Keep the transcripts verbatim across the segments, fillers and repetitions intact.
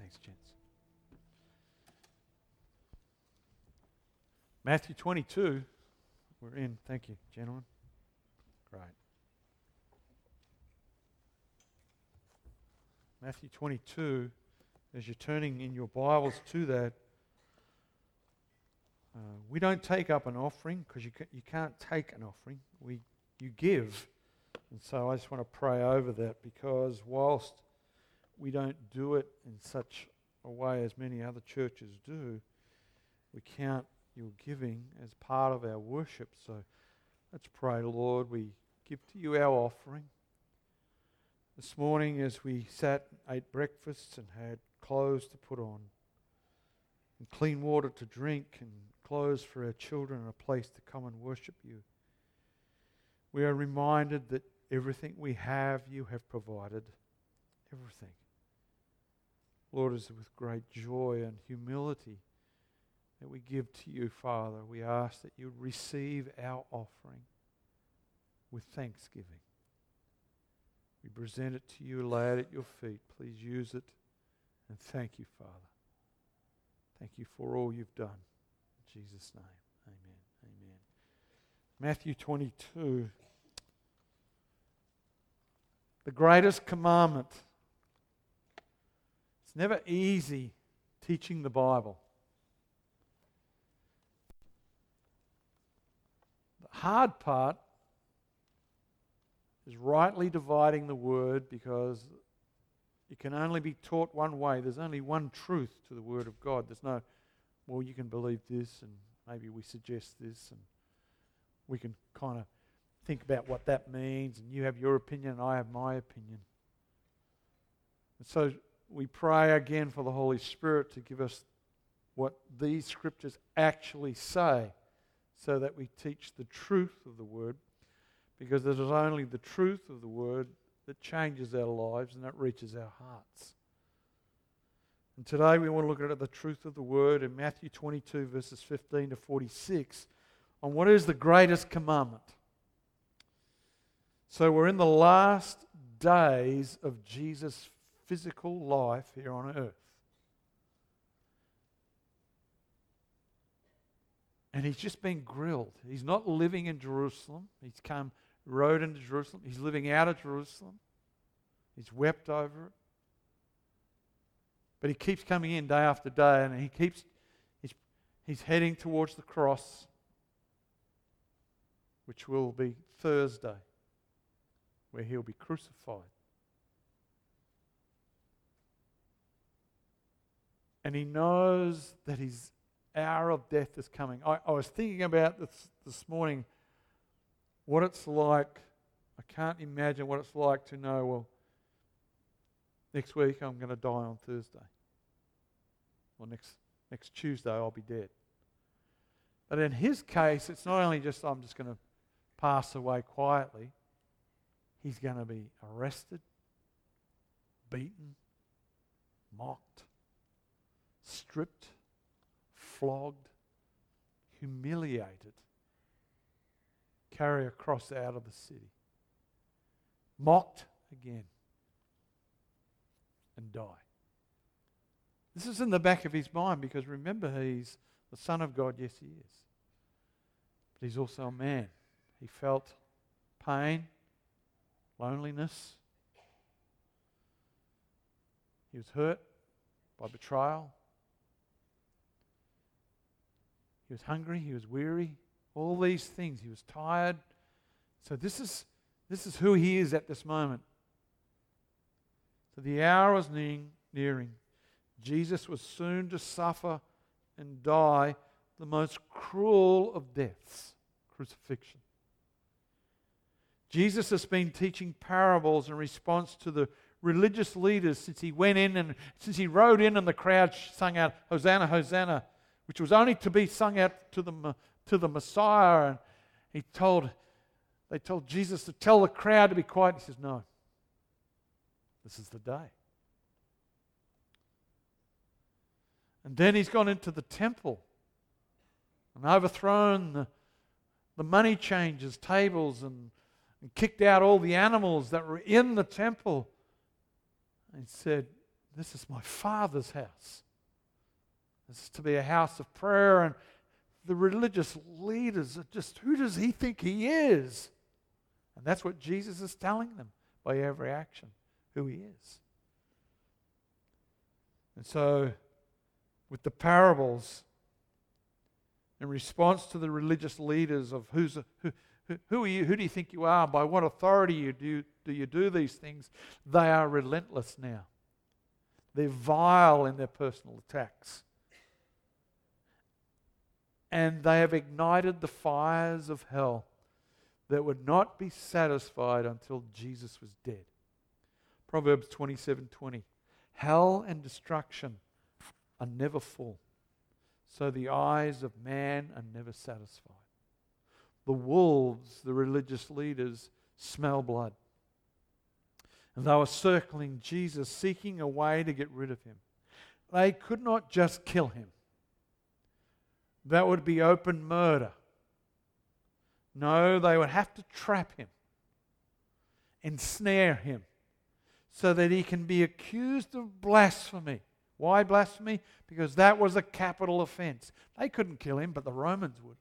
Thanks, gents. Matthew twenty-two, we're in. Thank you, gentlemen. Great. Matthew twenty-two, as you're turning in your Bibles to that, uh, we don't take up an offering because you, ca- you can't take an offering. We You give. And so I just want to pray over that, because whilst we don't do it in such a way as many other churches do, we count your giving as part of our worship. So let's pray. Lord, we give to you our offering. This morning as we sat, ate breakfast and had clothes to put on, and clean water to drink, and clothes for our children, and a place to come and worship you, we are reminded that everything we have, you have provided. Everything. Lord, it is with great joy and humility that we give to you, Father. We ask that you receive our offering with thanksgiving. We present it to you, lay it at your feet. Please use it, and thank you, Father. Thank you for all you've done. In Jesus' name, amen. Amen. Matthew twenty-two. The greatest commandment. It's never easy teaching the Bible. The hard part is rightly dividing the word, because it can only be taught one way. There's only one truth to the Word of God. There's no, well, you can believe this, and maybe we suggest this, and we can kind of think about what that means, and you have your opinion and I have my opinion. And so we pray again for the Holy Spirit to give us what these scriptures actually say, so that we teach the truth of the Word, because it is only the truth of the Word that changes our lives and that reaches our hearts. And today we want to look at the truth of the Word in Matthew twenty-two, verses fifteen to forty-six, on what is the greatest commandment. So we're in the last days of Jesus' physical life here on earth. And he's just been grilled. He's not living in Jerusalem. He's come, rode into Jerusalem. He's living out of Jerusalem. He's wept over it. But he keeps coming in day after day, and he keeps, he's, he's heading towards the cross, which will be Thursday, where he'll be crucified. And he knows that his hour of death is coming. I, I was thinking about this this morning, what it's like. I can't imagine what it's like to know, well, next week I'm going to die on Thursday. Or next, next Tuesday I'll be dead. But in his case, it's not only just I'm just going to pass away quietly. He's going to be arrested, beaten, mocked, stripped, flogged, humiliated, carry a cross out of the city, mocked again, and die. This is in the back of his mind, because remember, he's the Son of God. Yes, he is. But he's also a man. He felt pain, loneliness. He was hurt by betrayal. He was hungry. He was weary. All these things. He was tired. So this is this is who he is at this moment. So the hour was nearing. nearing. Jesus was soon to suffer and die the most cruel of deaths, crucifixion. Jesus has been teaching parables in response to the religious leaders since he went in and since he rode in and the crowd sung out, Hosanna, Hosanna, which was only to be sung out to the, to the Messiah. And he told, they told Jesus to tell the crowd to be quiet. He says, no, this is the day. And then he's gone into the temple and overthrown the, the money changers' tables and, and kicked out all the animals that were in the temple. And said, This is my Father's house. This is to be a house of prayer. And the religious leaders are just, who does he think he is? And that's what Jesus is telling them by every action, who he is. And so, with the parables, in response to the religious leaders of who's a, who, who, who are you, who do you think you are, by what authority you do, do you do these things, they are relentless now. They're vile in their personal attacks. And they have ignited the fires of hell that would not be satisfied until Jesus was dead. Proverbs twenty-seven twenty. Hell and destruction are never full, so the eyes of man are never satisfied. The wolves, the religious leaders, smell blood. And they were circling Jesus, seeking a way to get rid of him. They could not just kill him. That would be open murder. No, they would have to trap him, ensnare him, so that he can be accused of blasphemy. Why blasphemy? Because that was a capital offense. They couldn't kill him, but the Romans would.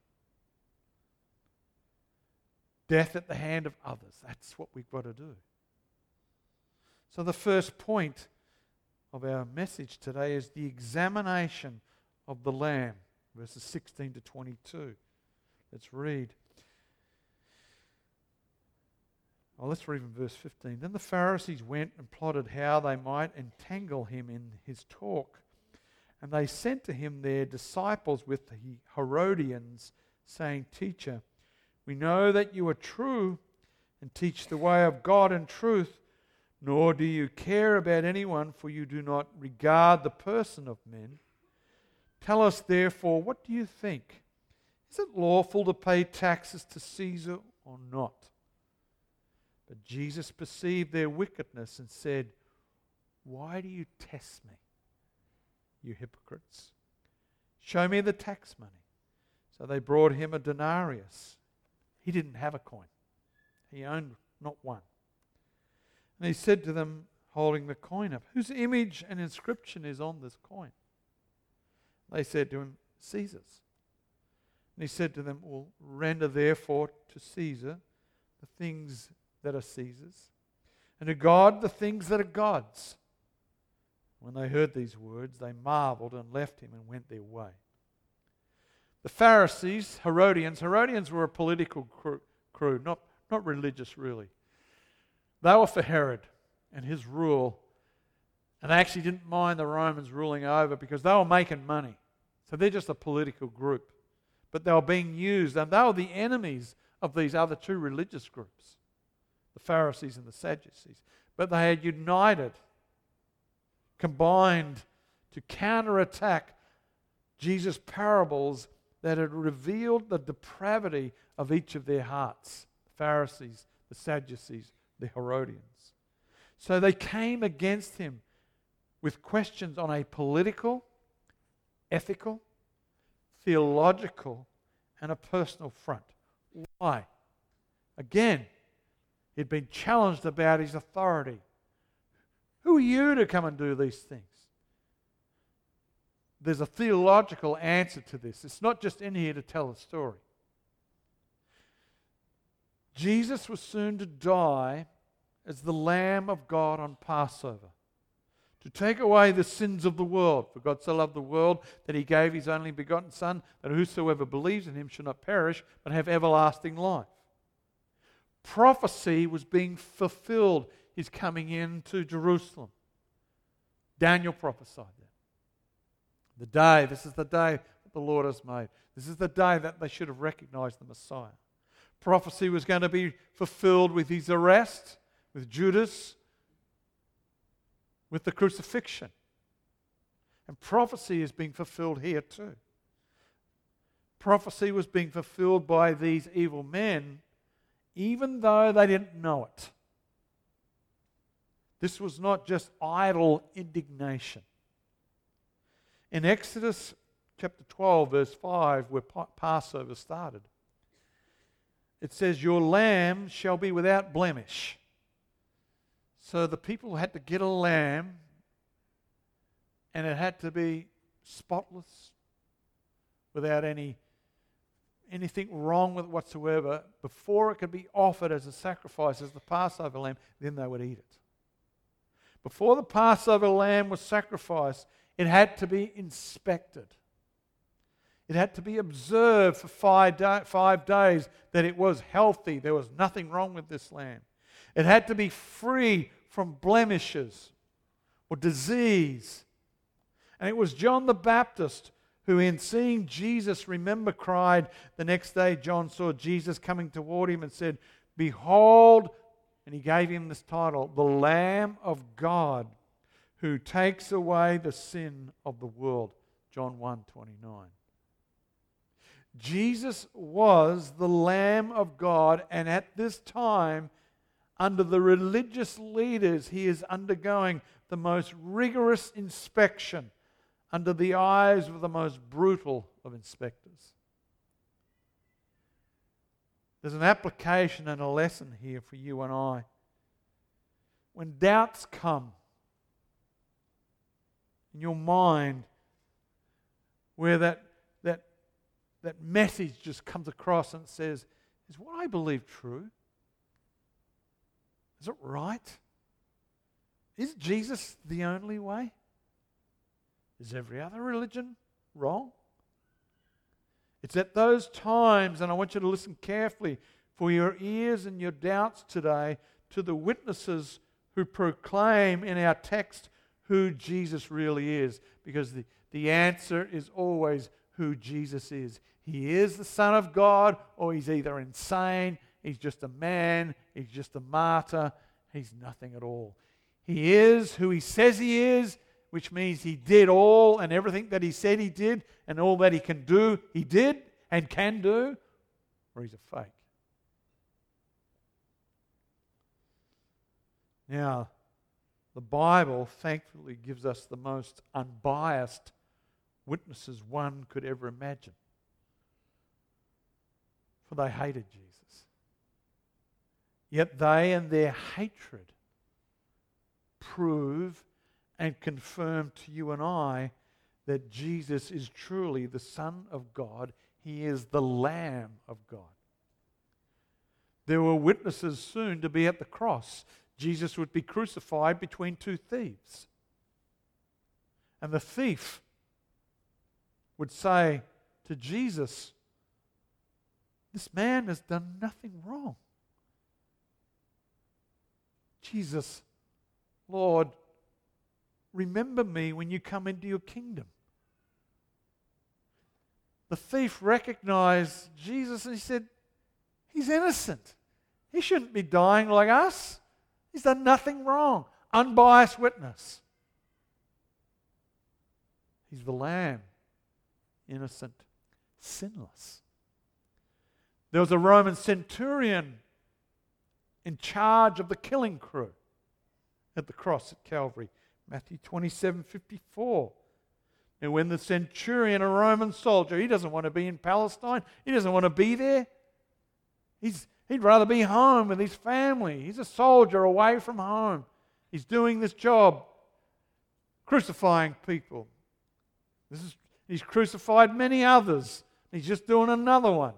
Death at the hand of others. That's what we've got to do. So the first point of our message today is the examination of the Lamb, verses sixteen to twenty-two. Let's read. Oh, let's read from verse fifteen. Then the Pharisees went and plotted how they might entangle him in his talk. And they sent to him their disciples with the Herodians, saying, Teacher, we know that you are true and teach the way of God in truth, nor do you care about anyone, for you do not regard the person of men. Tell us, therefore, what do you think? Is it lawful to pay taxes to Caesar or not? But Jesus perceived their wickedness and said, Why do you test me, you hypocrites? Show me the tax money. So they brought him a denarius. He didn't have a coin. He owned not one. And he said to them, holding the coin up, Whose image and inscription is on this coin? They said to him, Caesar's. And he said to them, Well, render therefore to Caesar the things that are Caesar's, and to God the things that are God's. When they heard these words, they marveled and left him and went their way. The Pharisees, Herodians, Herodians were a political crew, crew not, not religious really. They were for Herod and his rule, and they actually didn't mind the Romans ruling over because they were making money. So they're just a political group. But they were being used, and they were the enemies of these other two religious groups, the Pharisees and the Sadducees. But they had united, combined to counterattack Jesus' parables that had revealed the depravity of each of their hearts. The Pharisees, the Sadducees, the Herodians. So they came against him with questions on a political, ethical, theological, and a personal front. Why? Again, he'd been challenged about his authority. Who are you to come and do these things? There's a theological answer to this. It's not just in here to tell a story. Jesus was soon to die as the Lamb of God on Passover, to take away the sins of the world. For God so loved the world that he gave his only begotten Son, that whosoever believes in him shall not perish, but have everlasting life. Prophecy was being fulfilled. He's coming into Jerusalem. Daniel prophesied that. The day, this is the day that the Lord has made. This is the day that they should have recognized the Messiah. Prophecy was going to be fulfilled with his arrest, with Judas, with the crucifixion. And prophecy is being fulfilled here too. Prophecy was being fulfilled by these evil men, even though they didn't know it. This was not just idle indignation. In Exodus chapter twelve, verse five, where Passover started, it says, Your lamb shall be without blemish. So the people had to get a lamb and it had to be spotless, without any anything wrong with it whatsoever, before it could be offered as a sacrifice, as the Passover lamb, then they would eat it. Before the Passover lamb was sacrificed, it had to be inspected. It had to be observed for five, day, five days that it was healthy. There was nothing wrong with this lamb. It had to be free from blemishes or disease. And it was John the Baptist who, in seeing Jesus, remember, cried the next day. John saw Jesus coming toward him and said, "Behold," and he gave him this title, "the Lamb of God who takes away the sin of the world." John one twenty-nine. Jesus was the Lamb of God, and at this time, under the religious leaders, he is undergoing the most rigorous inspection under the eyes of the most brutal of inspectors. There's an application and a lesson here for you and I. When doubts come in your mind, where that, that, that message just comes across and says, is what I believe true? Is it right? Is Jesus the only way? Is every other religion wrong? It's at those times, and I want you to listen carefully for your ears and your doubts today, to the witnesses who proclaim in our text who Jesus really is. Because the, the answer is always who Jesus is. He is the Son of God, or he's either insane, he's just a man, he's just a martyr, he's nothing at all. He is who he says he is, which means he did all and everything that he said he did, and all that he can do, he did and can do, or he's a fake. Now, the Bible thankfully gives us the most unbiased witnesses one could ever imagine. For they hated Jesus. Yet they and their hatred prove and confirm to you and I that Jesus is truly the Son of God. He is the Lamb of God. There were witnesses soon to be at the cross. Jesus would be crucified between two thieves. And the thief would say to Jesus, "This man has done nothing wrong." Jesus, "Lord, remember me when you come into your kingdom." The thief recognized Jesus and he said, "He's innocent. He shouldn't be dying like us. He's done nothing wrong." Unbiased witness. He's the Lamb, innocent, sinless. There was a Roman centurion in charge of the killing crew at the cross at Calvary. Matthew twenty-seven fifty-four. And when the centurion, a Roman soldier, he doesn't want to be in Palestine. He doesn't want to be there. He's, he'd rather be home with his family. He's a soldier away from home. He's doing this job, crucifying people. This is, he's crucified many others. He's just doing another one.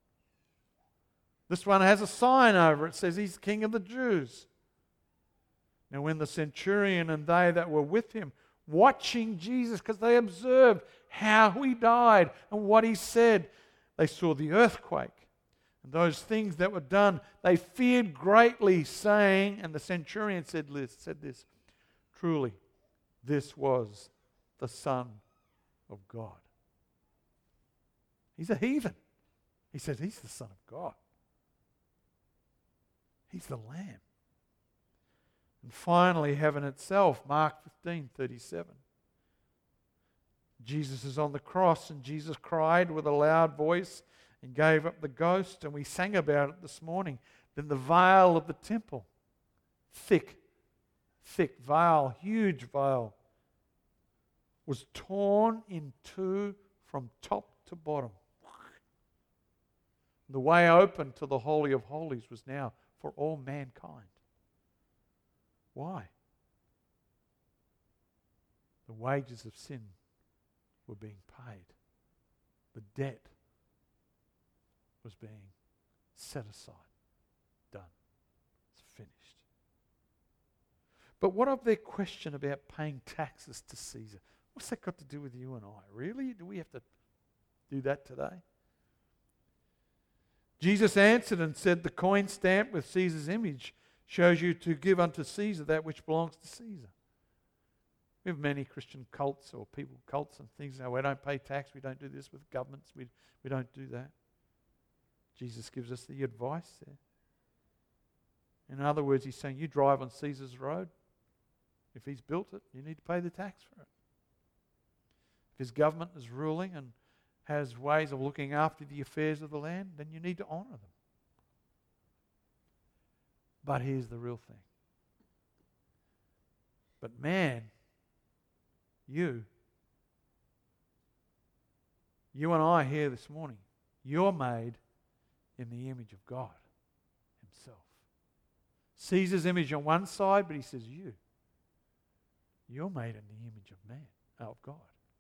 This one has a sign over it, says he's King of the Jews. Now when the centurion and they that were with him, watching Jesus, because they observed how he died and what he said, they saw the earthquake and those things that were done. They feared greatly, saying, and the centurion said this, said this, "Truly, this was the Son of God." He's a heathen. He said he's the Son of God. He's the Lamb. And finally, heaven itself, Mark fifteen thirty-seven. Jesus is on the cross, and Jesus cried with a loud voice and gave up the ghost, and we sang about it this morning. Then the veil of the temple, thick, thick veil, huge veil, was torn in two from top to bottom. The way open to the Holy of Holies was now for all mankind. Why? The wages of sin were being paid. The debt was being set aside. Done. It's finished. But what of their question about paying taxes to Caesar? What's that got to do with you and I? Really? Do we have to do that today? Jesus answered and said, the coin stamped with Caesar's image shows you to give unto Caesar that which belongs to Caesar. We have many Christian cults or people cults and things. Now, we don't pay tax. We don't do this with governments. We, we don't do that. Jesus gives us the advice there. In other words, he's saying, you drive on Caesar's road. If he's built it, you need to pay the tax for it. If his government is ruling and has ways of looking after the affairs of the land, then you need to honour them. But here's the real thing. But man, you, you and I here this morning, you're made in the image of God himself. Caesar's image on one side, but he says you. You're made in the image of man, of God.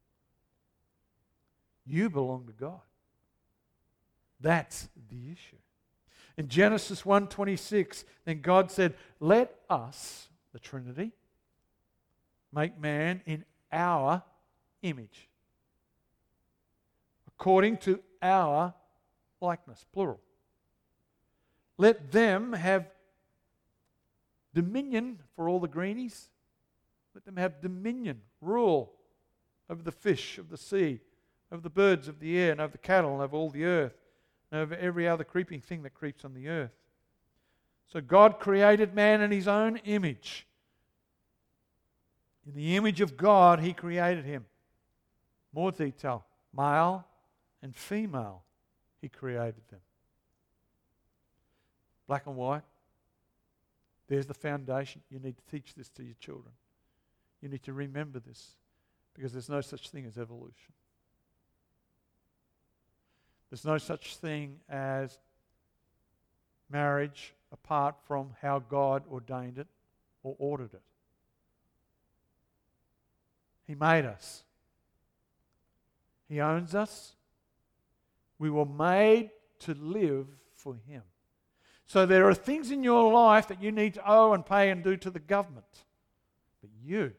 You belong to God. That's the issue. In Genesis one twenty-six, then God said, let us, the Trinity, make man in our image, according to our likeness, plural. Let them have dominion for all the greenies. Let them have dominion, rule over the fish of the sea, over the birds of the air, and over the cattle, and over all the earth, and over every other creeping thing that creeps on the earth. So God created man in his own image. In the image of God, he created him. More detail, male and female, he created them. Black and white. There's the foundation. You need to teach this to your children. You need to remember this, because there's no such thing as evolution. There's no such thing as marriage apart from how God ordained it or ordered it. He made us. He owns us. We were made to live for Him. So there are things in your life that you need to owe and pay and do to the government. But you,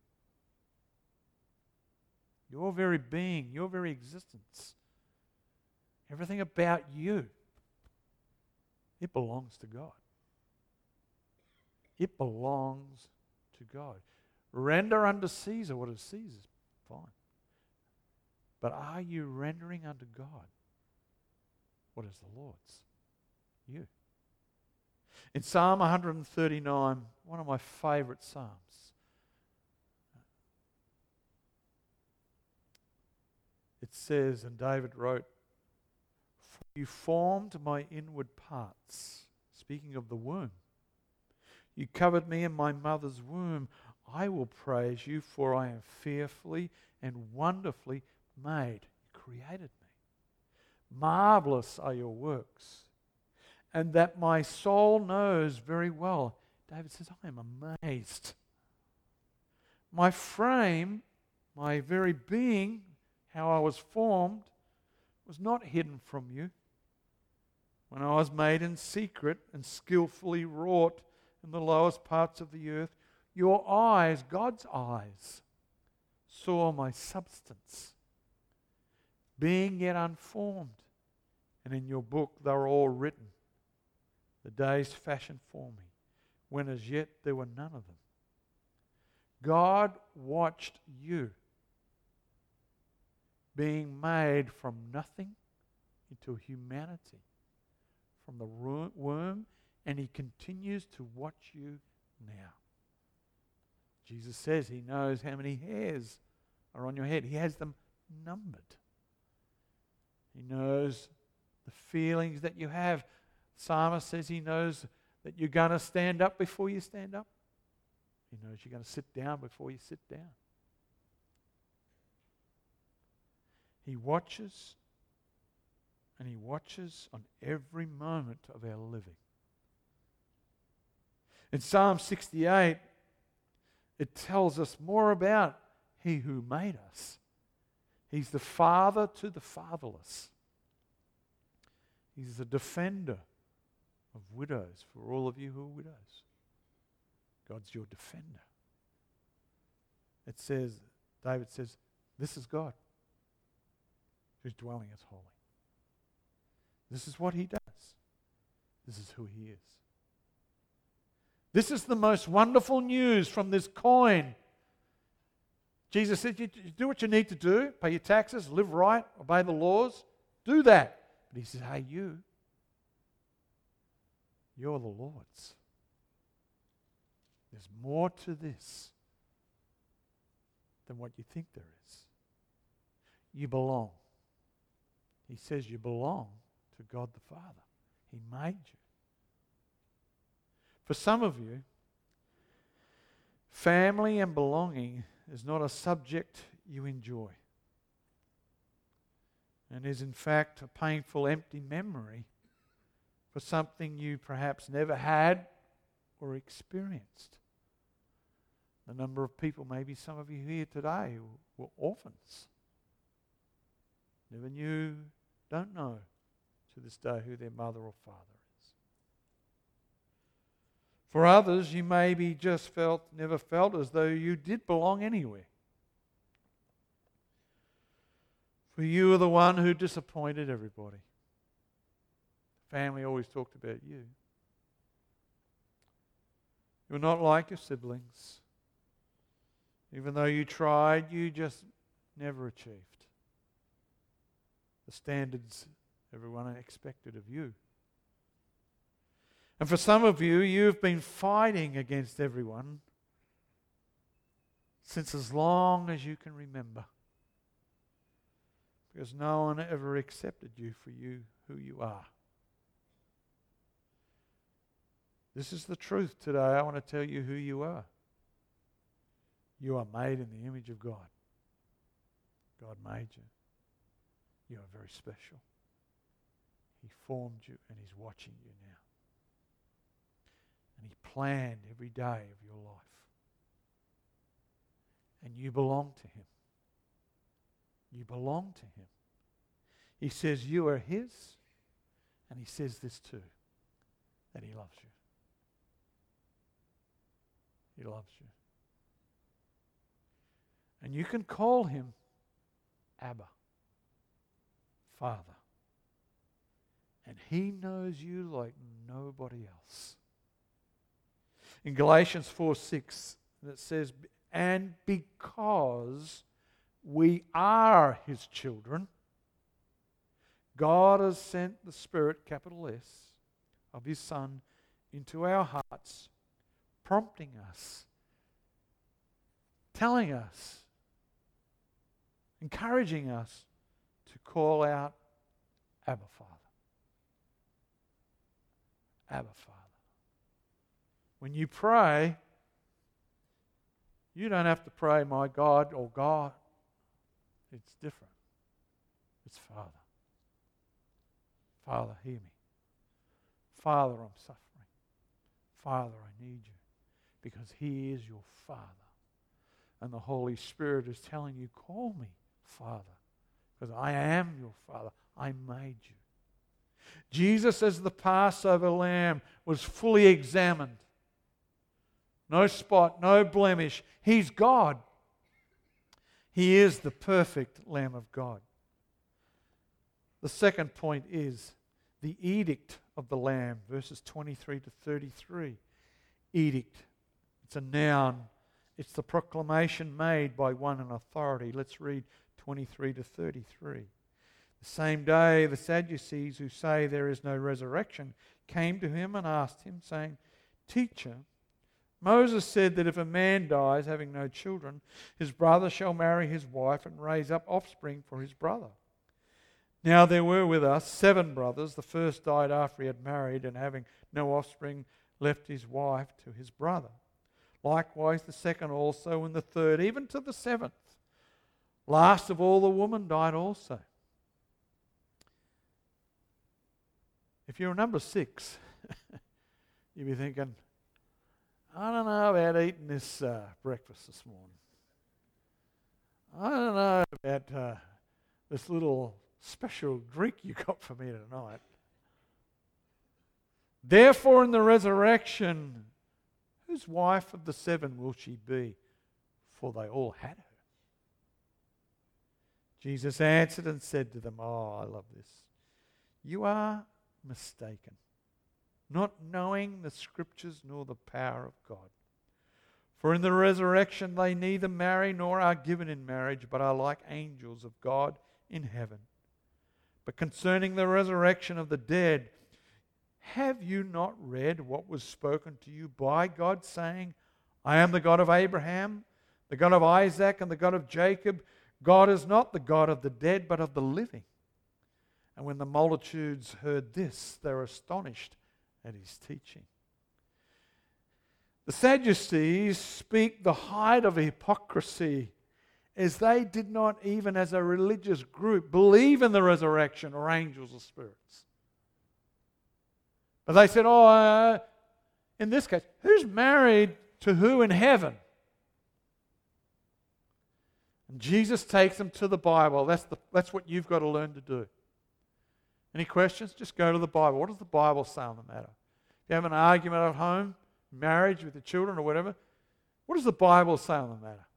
your very being, your very existence, everything about you, it belongs to God. It belongs to God. Render unto Caesar what is Caesar's. Fine. But are you rendering unto God what is the Lord's? You. In Psalm one thirty-nine, one of my favourite psalms, it says, and David wrote, "For you formed my inward parts," speaking of the womb. "You covered me in my mother's womb. I will praise you, for I am fearfully and wonderfully made." You created me. Marvelous are your works, and that my soul knows very well. David says, I am amazed. My frame, my very being, how I was formed, was not hidden from you. When I was made in secret and skillfully wrought in the lowest parts of the earth, your eyes, God's eyes, saw my substance, being yet unformed. And in your book they were all written, the days fashioned for me, when as yet there were none of them. God watched you being made from nothing into humanity, from the womb, and He continues to watch you now. Jesus says He knows how many hairs are on your head. He has them numbered. He knows the feelings that you have. The psalmist says He knows that you're going to stand up before you stand up. He knows you're going to sit down before you sit down. He watches, and He watches on every moment of our living. In Psalm sixty-eight, it tells us more about He who made us. He's the father to the fatherless. He's the defender of widows for all of you who are widows. God's your defender. It says, David says, this is God whose dwelling is holy. This is what he does. This is who he is. This is the most wonderful news from this coin. Jesus said, you do what you need to do, pay your taxes, live right, obey the laws, do that. But he says, hey, you, you're the Lord's. There's more to this than what you think there is. You belong. He says you belong to God the Father. He made you. For some of you, family and belonging is not a subject you enjoy, and is in fact a painful, empty memory for something you perhaps never had or experienced. The number of people, maybe some of you here today, who were orphans, never knew, don't know to this day who their mother or father is. For others, you maybe just felt, never felt as though you did belong anywhere. For you are the one who disappointed everybody. Family always talked about you. You're not like your siblings. Even though you tried, you just never achieved the standards everyone expected of you. And for some of you, you've been fighting against everyone since as long as you can remember. Because no one ever accepted you for you who you are. This is the truth today. I want to tell you who you are. You are made in the image of God. God made you. You are very special. He formed you and He's watching you now. And He planned every day of your life. And you belong to Him. You belong to Him. He says you are His, and He says this too, that He loves you. He loves you. And you can call Him Abba, Father. And He knows you like nobody else. In Galatians four six, it says, and because we are His children, God has sent the Spirit, capital S, of His Son into our hearts, prompting us, telling us, encouraging us to call out, Abba, Father. Abba, Father. When you pray, you don't have to pray, my God or God. It's different. It's Father. Father, hear me. Father, I'm suffering. Father, I need you. Because He is your Father. And the Holy Spirit is telling you, call me Father. Because I am your Father. I made you. Jesus, as the Passover lamb, was fully examined. No spot, no blemish. He's God. He is the perfect Lamb of God. The second point is the edict of the Lamb, verses twenty-three to thirty-three. Edict. It's a noun. It's the proclamation made by one in authority. Let's read twenty-three to thirty-three. The same day, the Sadducees, who say there is no resurrection, came to him and asked him, saying, Teacher, Moses said that if a man dies having no children, his brother shall marry his wife and raise up offspring for his brother. Now there were with us seven brothers. The first died after he had married, and having no offspring, left his wife to his brother. Likewise the second also, and the third, even to the seventh. Last of all, the woman died also. If you're number six, you'll be thinking, I don't know about eating this uh, breakfast this morning. I don't know about uh, this little special drink you got for me tonight. Therefore, in the resurrection, whose wife of the seven will she be? For they all had her. Jesus answered and said to them, oh, I love this. You are mistaken, not knowing the Scriptures nor the power of God. For in the resurrection they neither marry nor are given in marriage, but are like angels of God in heaven. But concerning the resurrection of the dead, have you not read what was spoken to you by God, saying, I am the God of Abraham, the God of Isaac, and the God of Jacob? God is not the God of the dead, but of the living. And when the multitudes heard this, they were astonished at his teaching. The Sadducees speak the height of hypocrisy, as they did not even as a religious group believe in the resurrection or angels or spirits. But they said, oh, uh, in this case, who's married to who in heaven? And Jesus takes them to the Bible. That's, the, that's what you've got to learn to do. Any questions? Just go to the Bible. What does the Bible say on the matter? If you have an argument at home, marriage with your children or whatever, what does the Bible say on the matter?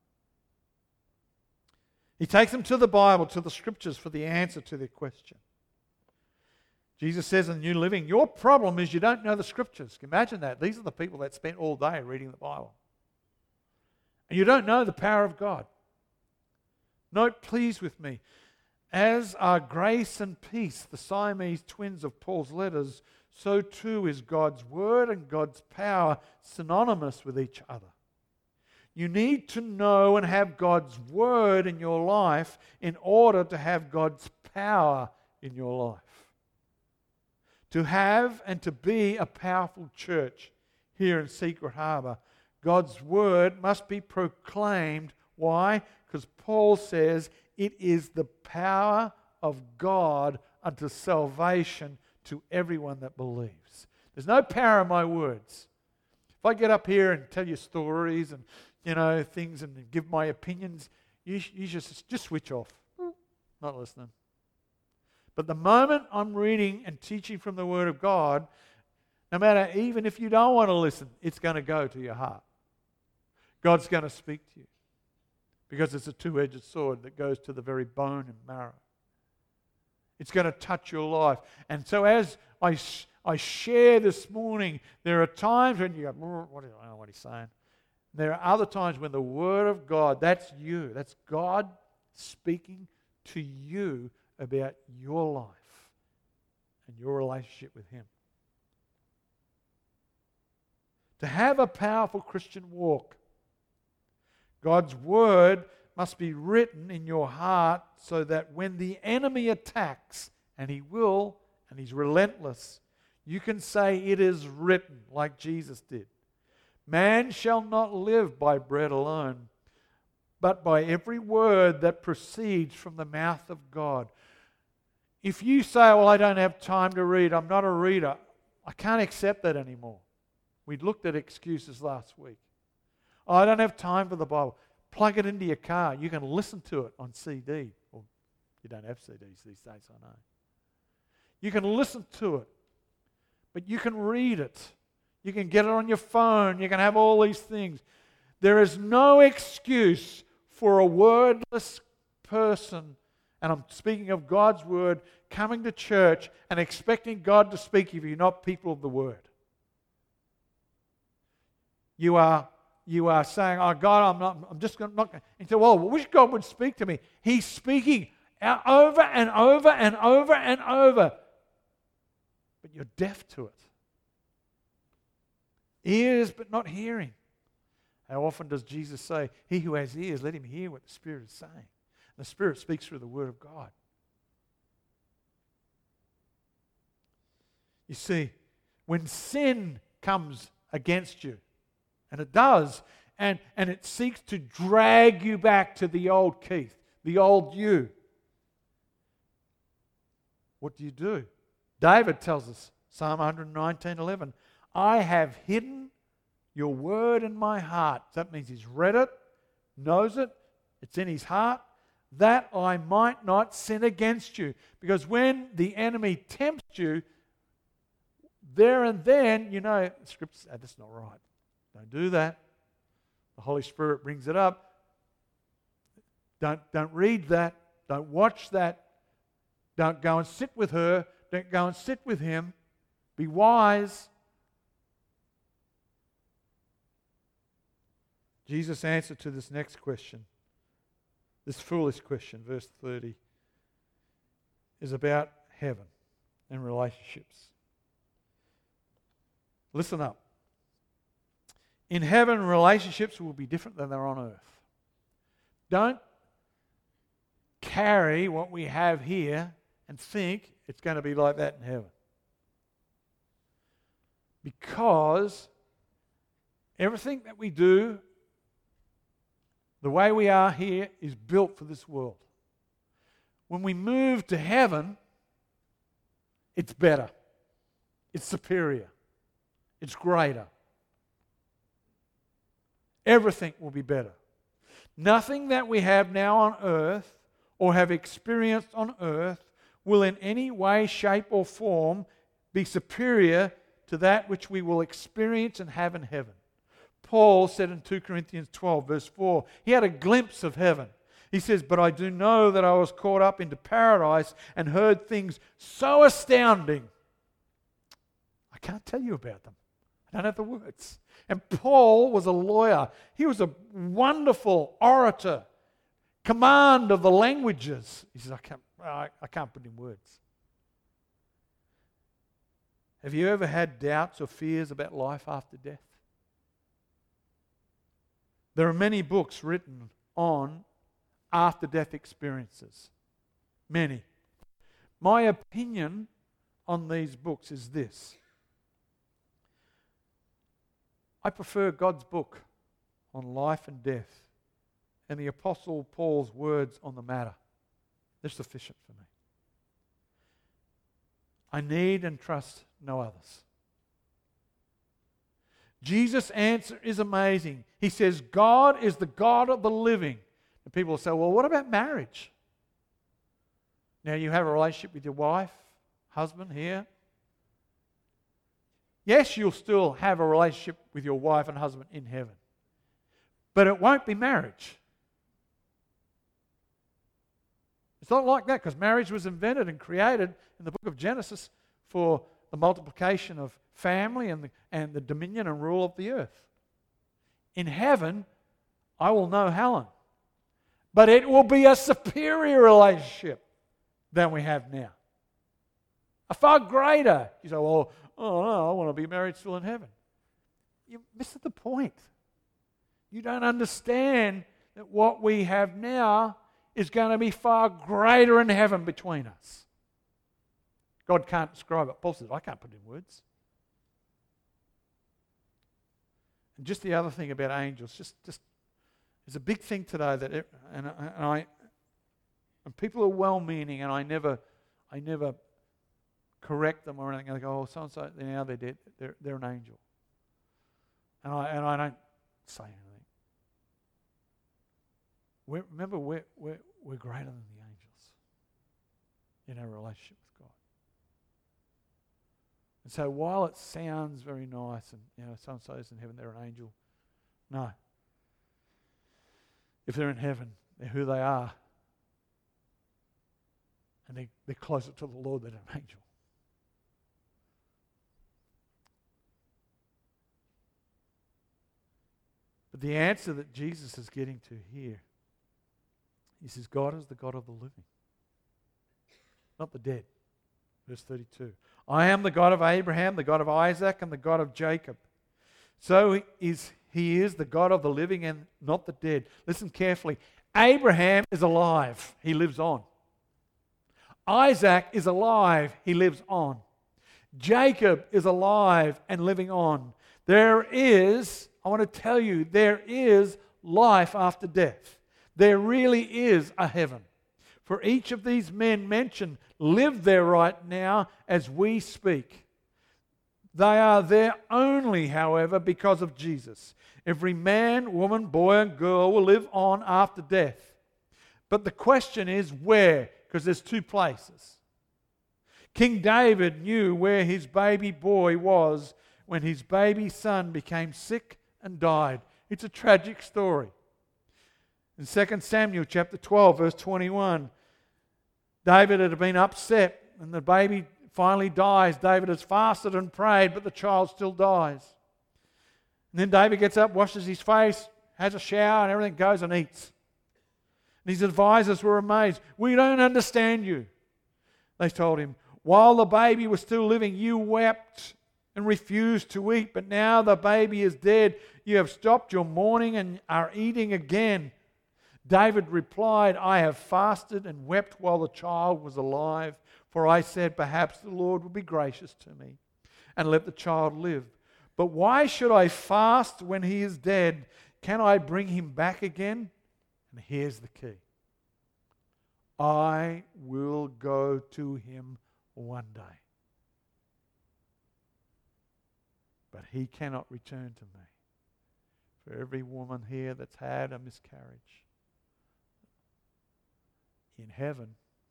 He takes them to the Bible, to the Scriptures for the answer to their question. Jesus says in the New Living, your problem is you don't know the Scriptures. Imagine that. These are the people that spent all day reading the Bible. And you don't know the power of God. Note, please, with me, as are grace and peace, the Siamese twins of Paul's letters, so too is God's Word and God's power synonymous with each other. You need to know and have God's Word in your life in order to have God's power in your life. To have and to be a powerful church here in Secret Harbour, God's Word must be proclaimed. Why? Because Paul says it is the power of God unto salvation to everyone that believes. There's no power in my words. If I get up here and tell you stories and, you know, things and give my opinions, you, you just, just switch off. Not listening. But the moment I'm reading and teaching from the Word of God, no matter, even if you don't want to listen, it's going to go to your heart. God's going to speak to you. Because it's a two-edged sword that goes to the very bone and marrow. It's going to touch your life. And so as I, I share this morning, there are times when you go, what do I don't know what he's saying. There are other times when the Word of God, that's you. That's God speaking to you about your life and your relationship with Him. To have a powerful Christian walk, God's Word must be written in your heart so that when the enemy attacks, and he will, and he's relentless, you can say it is written like Jesus did. Man shall not live by bread alone, but by every word that proceeds from the mouth of God. If you say, well, I don't have time to read, I'm not a reader, I can't accept that anymore. We looked at excuses last week. Oh, I don't have time for the Bible. Plug it into your car. You can listen to it on C D. Well, you don't have C Ds these days, I know. You can listen to it, but you can read it. You can get it on your phone. You can have all these things. There is no excuse for a wordless person, and I'm speaking of God's Word, coming to church and expecting God to speak if you're not people of the Word. You are You are saying, oh God, I'm not, I'm just not going to. And so, well, I wish God would speak to me. He's speaking over and over and over and over. But you're deaf to it. Ears, but not hearing. How often does Jesus say, he who has ears, let him hear what the Spirit is saying. And the Spirit speaks through the Word of God. You see, when sin comes against you, and it does. And, and it seeks to drag you back to the old Keith, the old you. What do you do? David tells us, Psalm one nineteen, eleven, I have hidden your word in my heart. That means he's read it, knows it, It's in his heart, that I might not sin against you. Because when the enemy tempts you, there and then, you know, Scripture says, that's not right. Don't do that. The Holy Spirit brings it up. Don't, don't read that. Don't watch that. Don't go and sit with her. Don't go and sit with him. Be wise. Jesus' answer to this next question, this foolish question, verse thirty, is about heaven and relationships. Listen up. In heaven, relationships will be different than they're on earth. Don't carry what we have here and think it's going to be like that in heaven. Because everything that we do, the way we are here, is built for this world. When we move to heaven, it's better. It's superior. It's greater. Everything will be better. Nothing that we have now on earth or have experienced on earth will in any way, shape, or form be superior to that which we will experience and have in heaven. Paul said in Second Corinthians twelve, verse four, he had a glimpse of heaven. He says, but I do know that I was caught up into paradise and heard things so astounding. I can't tell you about them. I don't have the words. And Paul was a lawyer. He was a wonderful orator, command of the languages. He says, I can't, I, I can't put in words. Have you ever had doubts or fears about life after death? There are many books written on after-death experiences. Many. My opinion on these books is this. I prefer God's book on life and death and the Apostle Paul's words on the matter. They're sufficient for me. I need and trust no others. Jesus' answer is amazing. He says, God is the God of the living. And people say, well, what about marriage? Now you have a relationship with your wife, husband here. Yes, you'll still have a relationship with your wife and husband in heaven. But it won't be marriage. It's not like that, because marriage was invented and created in the book of Genesis for the multiplication of family and the, and the dominion and rule of the earth. In heaven, I will know Helen. But it will be a superior relationship than we have now. A far greater. You say, well, oh no, I want to be married still in heaven. You missed the point. You don't understand that what we have now is going to be far greater in heaven between us. God can't describe it. Paul says, I can't put it in words. And just the other thing about angels, just, just there's a big thing today that, it, and, and I, and people are well-meaning, and I never, I never correct them or anything. They go, oh, so and so, now they're dead. They're they're an angel, and I and I don't say anything. We're, remember, we're we're we're greater than the angels in our relationship with God. And so, while it sounds very nice, and you know, so and so is in heaven, they're an angel. No. If they're in heaven, they're who they are, and they they're closer to the Lord than an angel. But the answer that Jesus is getting to here, he says, God is the God of the living, not the dead. Verse thirty-two. I am the God of Abraham, the God of Isaac, and the God of Jacob. So is he is the God of the living and not the dead. Listen carefully. Abraham is alive. He lives on. Isaac is alive. He lives on. Jacob is alive and living on. There is, I want to tell you, there is life after death. There really is a heaven. For each of these men mentioned live there right now as we speak. They are there only, however, because of Jesus. Every man, woman, boy, and girl will live on after death. But the question is where? Because there's two places. King David knew where his baby boy was when his baby son became sick and died. It's a tragic story. In Second Samuel chapter twelve, verse twenty-one, David had been upset and the baby finally dies. David has fasted and prayed, but the child still dies. And then David gets up, washes his face, has a shower, and everything, goes and eats. And his advisors were amazed. We don't understand you. They told him, while the baby was still living, you wept and refused to eat, but now the baby is dead. You have stopped your mourning and are eating again. David replied, I have fasted and wept while the child was alive, for I said, perhaps the Lord will be gracious to me and let the child live. But why should I fast when he is dead? Can I bring him back again? And here's the key. I will go to him one day. But he cannot return to me. For every woman here that's had a miscarriage, in heaven,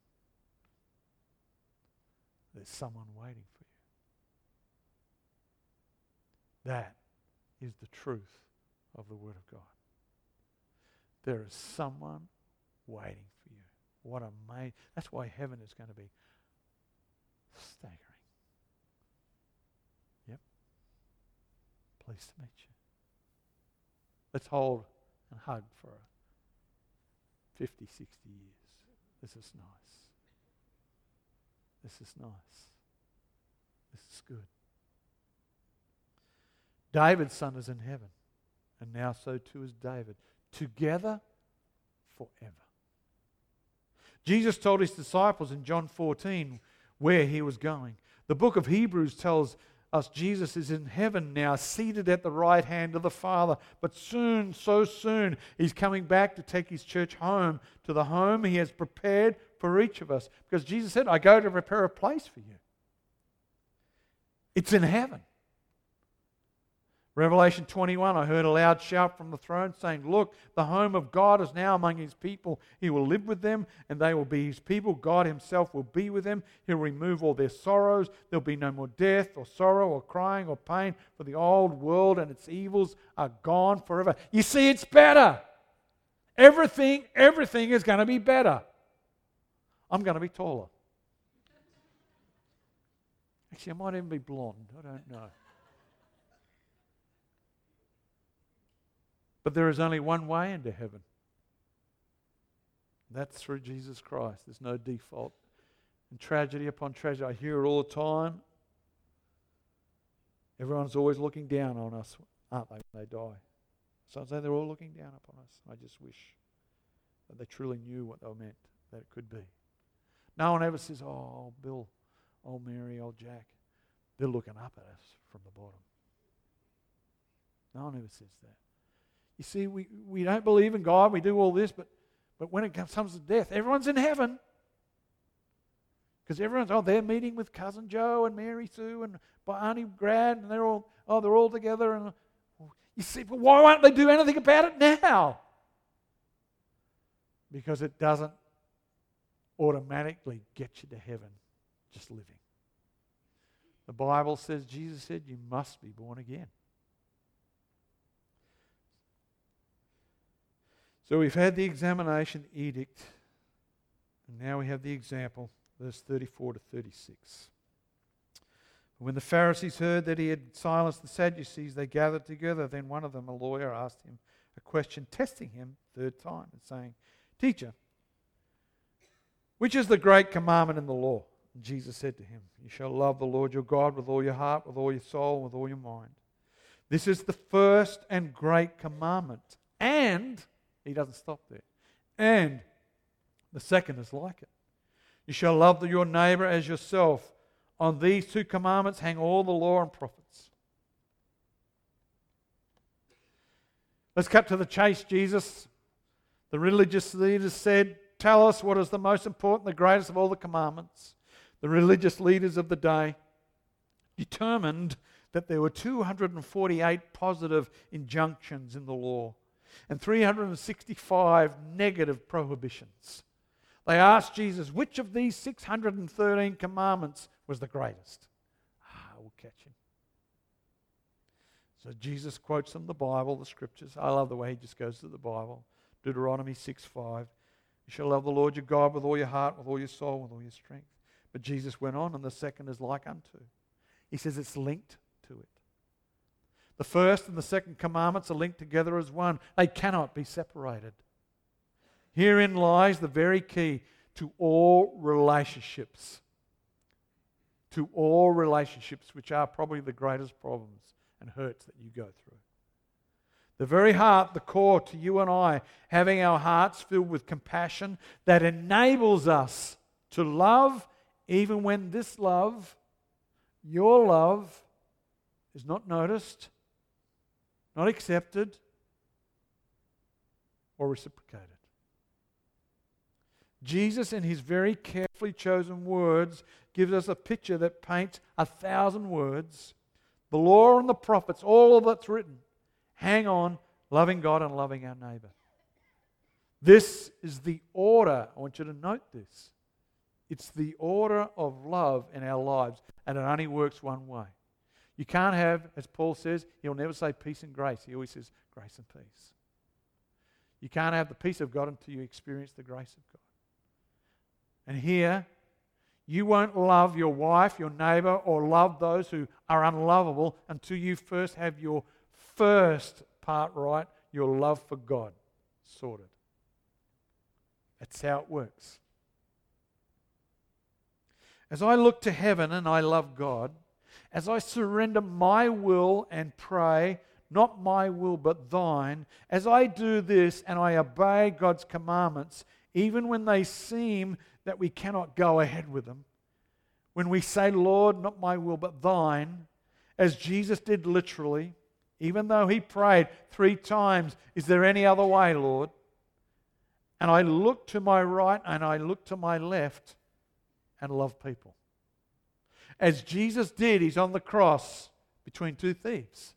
there's someone waiting for you. That is the truth of the Word of God. There is someone waiting for you. What a amazing. That's why heaven is going to be staggering. Yep. Pleased to meet you. Let's hold and hug for fifty, sixty years. This is nice. This is nice. This is good. David's son is in heaven, and now so too is David, together forever. Jesus told his disciples in John fourteen where he was going. The book of Hebrews tells us Jesus is in heaven now, seated at the right hand of the Father. But soon, so soon, he's coming back to take his church home, to the home he has prepared for each of us. Because Jesus said, I go to prepare a place for you. It's in heaven. Revelation twenty-one, I heard a loud shout from the throne saying, look, the home of God is now among his people. He will live with them and they will be his people. God himself will be with them. He'll remove all their sorrows. There'll be no more death or sorrow or crying or pain, for the old world and its evils are gone forever. You see, it's better. Everything, everything is going to be better. I'm going to be taller. Actually, I might even be blonde. I don't know. But there is only one way into heaven. That's through Jesus Christ. There's no default. And tragedy upon tragedy, I hear it all the time. Everyone's always looking down on us, aren't they, when they die? So I say they're all looking down upon us. I just wish that they truly knew what they meant, that it could be. No one ever says, oh, Bill, old Mary, old Jack. They're looking up at us from the bottom. No one ever says that. You see, we, we don't believe in God, we do all this, but, but when it comes to death, everyone's in heaven. Because everyone's, oh, they're meeting with Cousin Joe and Mary Sue and Auntie Grad, and they're all, oh, they're all together. And you see, but why won't they do anything about it now? Because it doesn't automatically get you to heaven just living. The Bible says, Jesus said, you must be born again. So we've had the examination edict, and now we have the example, verse thirty-four to thirty-six. When the Pharisees heard that he had silenced the Sadducees, they gathered together. Then one of them, a lawyer, asked him a question, testing him third time, and saying, Teacher, which is the great commandment in the law? And Jesus said to him, You shall love the Lord your God with all your heart, with all your soul, and with all your mind. This is the first and great commandment. And he doesn't stop there. And the second is like it. You shall love your neighbor as yourself. On these two commandments hang all the law and prophets. Let's cut to the chase, Jesus. The religious leaders said, Tell us what is the most important, the greatest of all the commandments. The religious leaders of the day determined that there were two hundred forty-eight positive injunctions in the law. and three hundred sixty-five negative prohibitions. They asked Jesus, which of these six hundred thirteen commandments was the greatest? Ah, we'll catch him. So Jesus quotes from the Bible, the scriptures. I love the way he just goes to the Bible. Deuteronomy six five. You shall love the Lord your God with all your heart, with all your soul, with all your strength. But Jesus went on, and the second is like unto. He says it's linked to it. The first and the second commandments are linked together as one. They cannot be separated. Herein lies the very key to all relationships. To all relationships, which are probably the greatest problems and hurts that you go through. The very heart, the core to you and I, having our hearts filled with compassion that enables us to love even when this love, your love, is not noticed, not accepted, or reciprocated. Jesus, in his very carefully chosen words, gives us a picture that paints a thousand words. The law and the prophets, all of that's written, hang on loving God and loving our neighbour. This is the order. I want you to note this. It's the order of love in our lives, and it only works one way. You can't have, as Paul says, he'll never say peace and grace. He always says grace and peace. You can't have the peace of God until you experience the grace of God. And here, you won't love your wife, your neighbour, or love those who are unlovable until you first have your first part right, your love for God sorted. That's how it works. As I look to heaven and I love God, as I surrender my will and pray, not my will but thine, as I do this and I obey God's commandments, even when they seem that we cannot go ahead with them, when we say, Lord, not my will but thine, as Jesus did literally, even though he prayed three times, is there any other way, Lord? And I look to my right and I look to my left and love people. As Jesus did, he's on the cross between two thieves.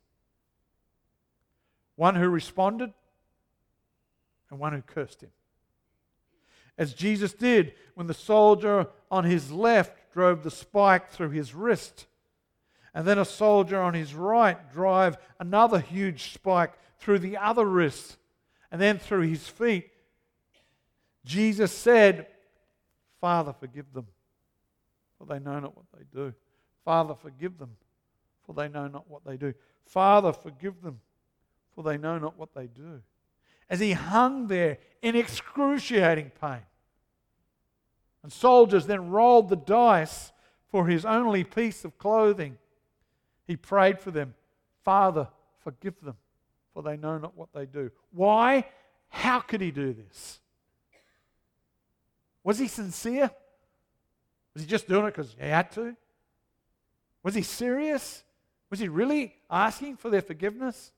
One who responded and one who cursed him. As Jesus did when the soldier on his left drove the spike through his wrist, and then a soldier on his right drove another huge spike through the other wrist, and then through his feet. Jesus said, Father, forgive them, for they know not what they do. Father, forgive them, for they know not what they do. Father, forgive them, for they know not what they do. As he hung there in excruciating pain. And soldiers then rolled the dice for his only piece of clothing. He prayed for them, Father, forgive them, for they know not what they do. Why? How could he do this? Was he sincere? Was he just doing it because he had to? Was he serious? Was he really asking for their forgiveness?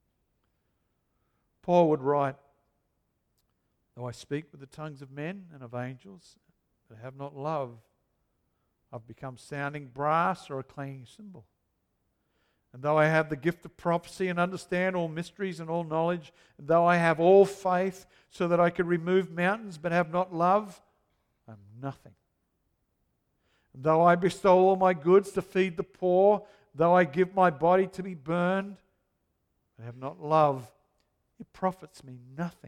Paul would write, though I speak with the tongues of men and of angels, but have not love, I've become sounding brass or a clanging cymbal. And though I have the gift of prophecy and understand all mysteries and all knowledge, and though I have all faith so that I could remove mountains but have not love, I'm nothing. And though I bestow all my goods to feed the poor, though I give my body to be burned, but have not love, it profits me nothing.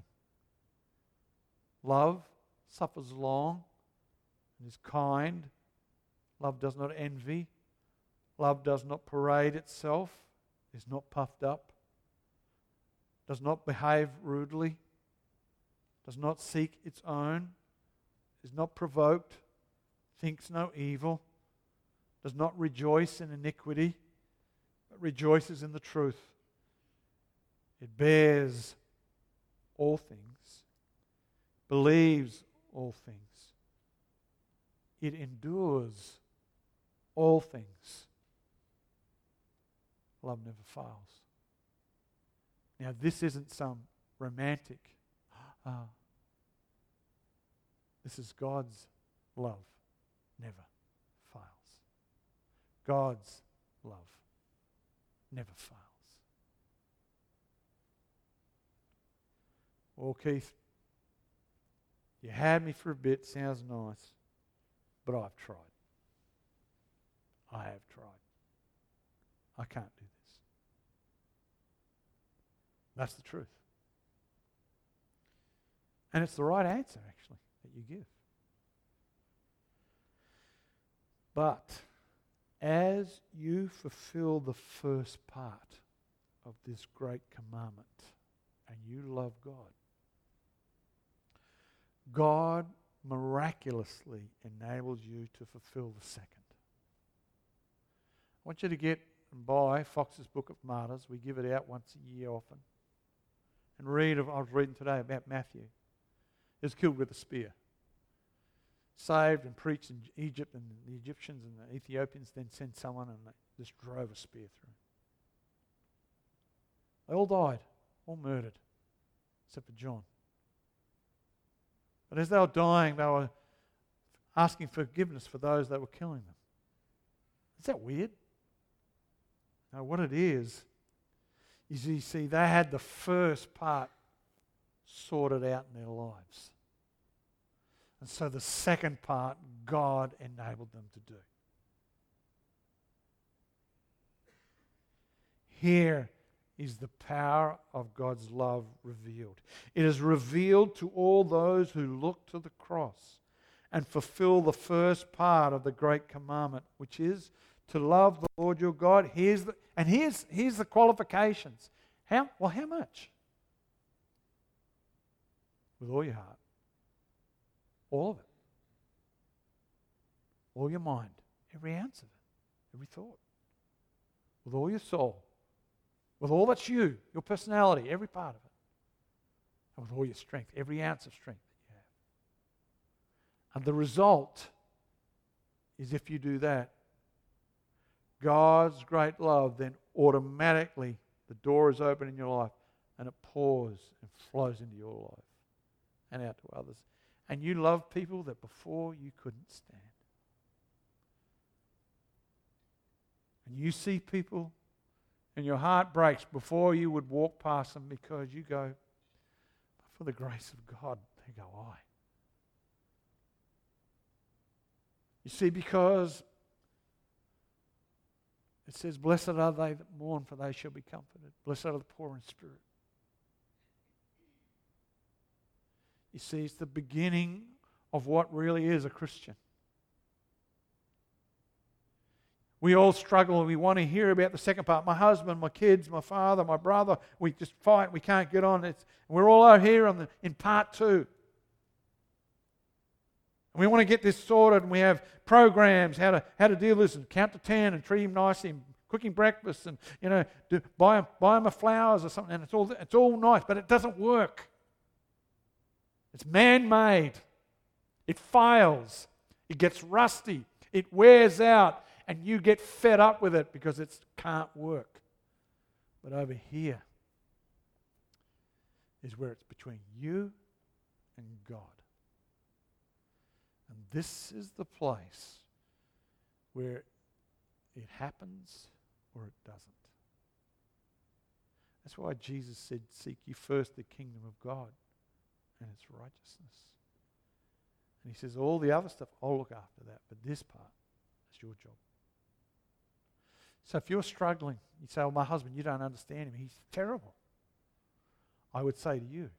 Love suffers long and is kind. Love does not envy. Love does not parade itself, is not puffed up, does not behave rudely, does not seek its own, is not provoked, thinks no evil, does not rejoice in iniquity, but rejoices in the truth. It bears all things, believes all things. It endures all things. Love never fails. Now, this isn't some romantic. Uh, this is God's love never fails. God's love never fails. Well, Keith, you had me for a bit, sounds nice, but I've tried. I have tried. I can't do this. That's the truth. And it's the right answer, actually, that you give. But as you fulfill the first part of this great commandment and you love God, God miraculously enables you to fulfill the second. I want you to get and buy Fox's Book of Martyrs. We give it out once a year often. And read, I was reading today about Matthew. He was killed with a spear. Saved and preached in Egypt, and the Egyptians and the Ethiopians then sent someone and they just drove a spear through. They all died, all murdered, except for John. But as they were dying, they were asking forgiveness for those that were killing them. Is that weird? No, what it is, is you see, they had the first part sorted out in their lives. And so the second part, God enabled them to do. Here is the power of God's love revealed. It is revealed to all those who look to the cross and fulfill the first part of the great commandment, which is to love the Lord your God. Here's the, and here's, here's the qualifications. How? Well, how much? With all your heart. All of it. All your mind. Every ounce of it. Every thought. With all your soul. With all that's you. Your personality. Every part of it. And with all your strength. Every ounce of strength that you have. And the result is, if you do that, God's great love, then automatically the door is open in your life and it pours and flows into your life and out to others. And you love people that before you couldn't stand. And you see people and your heart breaks before you would walk past them, because you go, for the grace of God, there go I. You see, because it says, blessed are they that mourn, for they shall be comforted. Blessed are the poor in spirit. You see, it's the beginning of what really is a Christian. We all struggle and we want to hear about the second part. My husband, my kids, my father, my brother, we just fight, we can't get on. It's, we're all out here on the, in part two. And we want to get this sorted, and we have programs, how to how to deal with this, and count to ten and treat him nicely, and cooking breakfast, and you know, do, buy, buy him a flowers or something, and it's all, it's all nice, but it doesn't work. It's man-made. It fails. It gets rusty. It wears out. And you get fed up with it because it can't work. But over here is where it's between you and God. And this is the place where it happens or it doesn't. That's why Jesus said, seek ye first the kingdom of God and its righteousness. And he says, all the other stuff, I'll look after that. But this part, that's your job. So if you're struggling, you say, well, my husband, you don't understand him. He's terrible. I would say to you,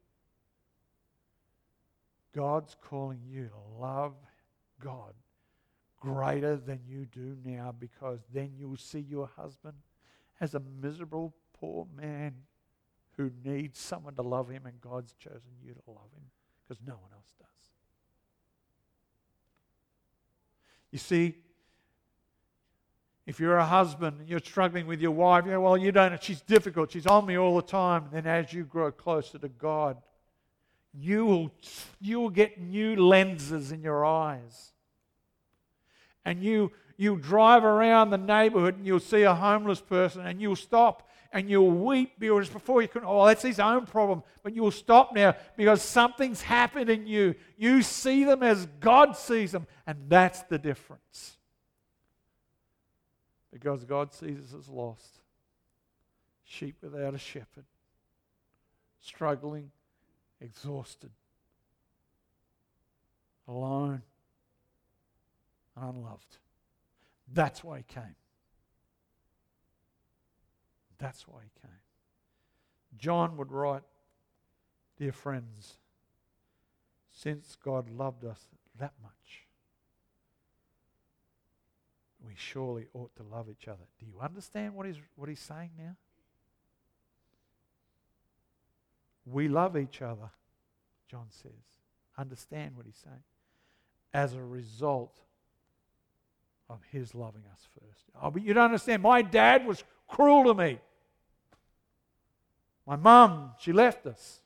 God's calling you to love God greater than you do now, because then you'll see your husband as a miserable, poor man who needs someone to love him, and God's chosen you to love him because no one else does. You see, if you're a husband and you're struggling with your wife, you go, well, you don't, she's difficult, she's on me all the time. And then as you grow closer to God, you will, you will get new lenses in your eyes. And you, you drive around the neighborhood and you'll see a homeless person and you'll stop and you'll weep, because before you couldn't, oh, that's his own problem. But you'll stop now because something's happened in you. You see them as God sees them, and that's the difference. Because God sees us as lost, sheep without a shepherd, struggling exhausted, alone, and unloved. That's why he came. That's why he came. John would write, dear friends, since God loved us that much, we surely ought to love each other. Do you understand what he's, what he's saying now? We love each other, John says. Understand what he's saying. As a result of his loving us first. Oh, but you don't understand. My dad was cruel to me. My mum, she left us.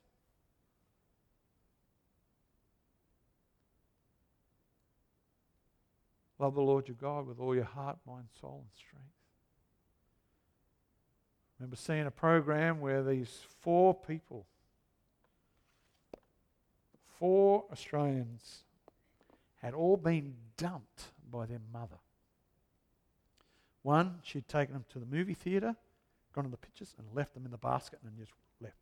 Love the Lord your God with all your heart, mind, soul, and strength. I remember seeing a program where these four people, four Australians, had all been dumped by their mother. One, she'd taken them to the movie theatre, gone to the pictures, and left them in the basket and just left.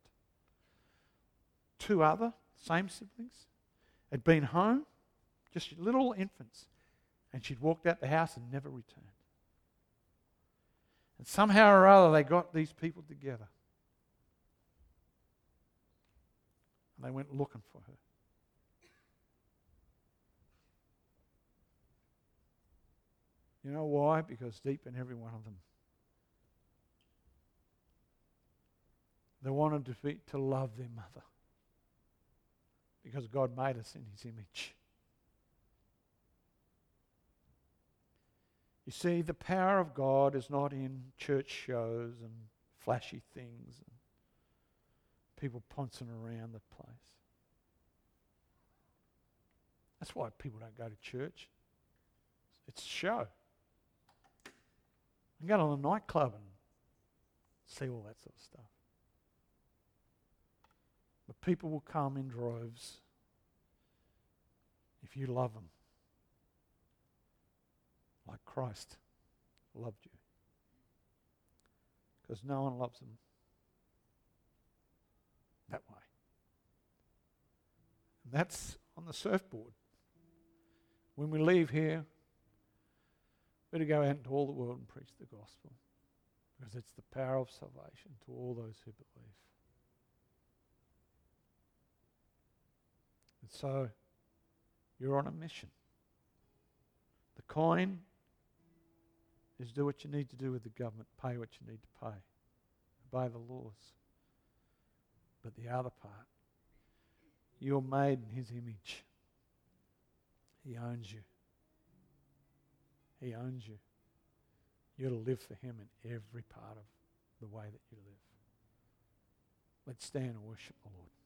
Two other, same siblings, had been home, just little infants, and she'd walked out the house and never returned. And somehow or other they got these people together. And they went looking for her. You know why? Because deep in every one of them, they wanted to be, to love their mother. Because God made us in His image. You see, the power of God is not in church shows and flashy things and people pouncing around the place. That's why people don't go to church. It's a show. You can go to a nightclub and see all that sort of stuff. But people will come in droves if you love them like Christ loved you. Because no one loves them that way. And that's on the surfboard. When we leave here, we're to go out into all the world and preach the gospel. Because it's the power of salvation to all those who believe. And so, you're on a mission. The coin is do what you need to do with the government, pay what you need to pay, obey the laws. But the other part, you're made in His image. He owns you. He owns you. You're to live for Him in every part of the way that you live. Let's stand and worship the Lord.